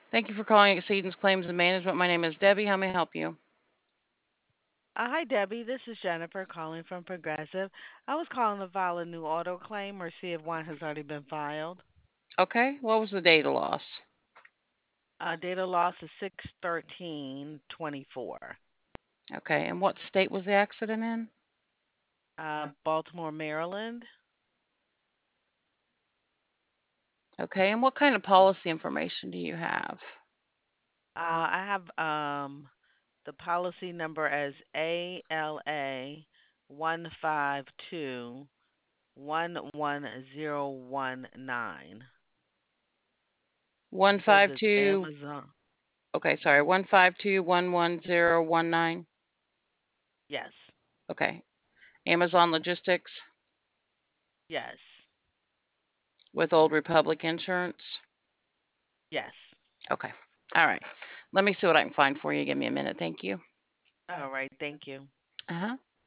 Thank you for calling Exceedance Claims and Management. My name is Debbie. How may I help you? Hi, Debbie. This is Jennifer calling from Progressive. I was calling to file a new auto claim or see if one has already been filed. Okay. What was the data loss? Data loss is 6/13/24. Okay. And what state was the accident in? Baltimore, Maryland. Okay. And what kind of policy information do you have? I have the policy number as ALA 152 11019. It says it's 152. Amazon. Okay. Sorry. 152 11019. Yes. Okay. Amazon Logistics Yes. with Old Republic Insurance. Yes. Okay. All right. Let me see what I can find for you. Give me a minute. Thank you. All right. Thank you. Uh huh.